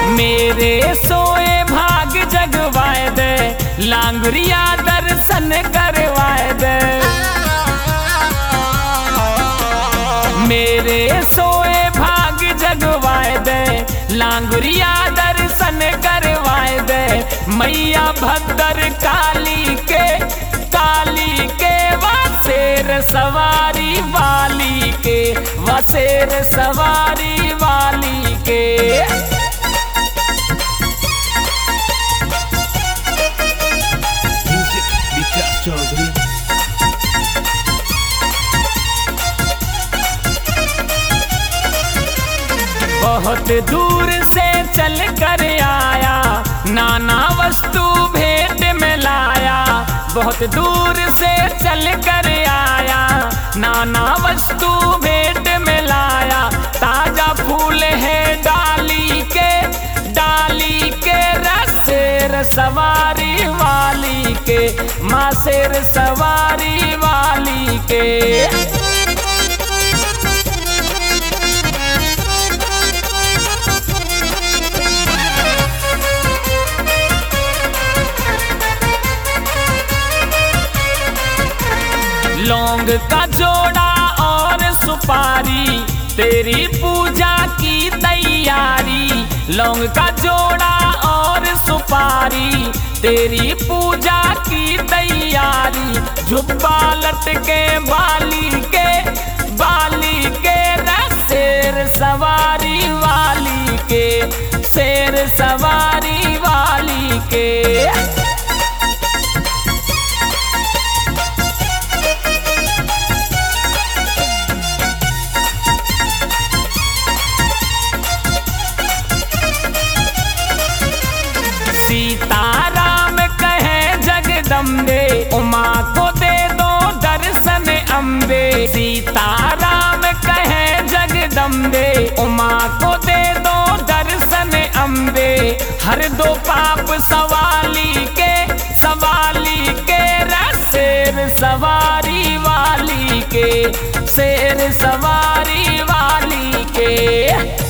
मेरे सोए भाग जगवाए दे, लांगुरिया दर्शन करवाए दे। मेरे सोए भाग जगवाए दे, लांगुरिया दर्शन करवाए दे। मैया भद्र काली के वसेर सवारी वाली के, वसेर सवारी वाली के। बहुत दूर से चल कर आया, नाना वस्तु भेंट में लाया। बहुत दूर से चल कर आया, नाना वस्तु भेंट में लाया। ताजा फूल है डाली के रसेर सवारी वाली के, माँ शेर सवारी वाली के। लौंग का जोड़ा और सुपारी, तेरी पूजा की तैयारी। लौंग का जोड़ा और सुपारी, तेरी पूजा की तैयारी। झुब्बा लटके बाली के शेर सवारी वाली के, शेर सवारी वाली के। सीताराम कहे जगदम्बे, उमा को दे दो दर्शन अम्बे। सीताराम कहे जगदम्बे, उमा को दे दो दर्शन अम्बे। हर दो पाप सवाली के शेर सवारी वाली के, शेर सवारी वाली के।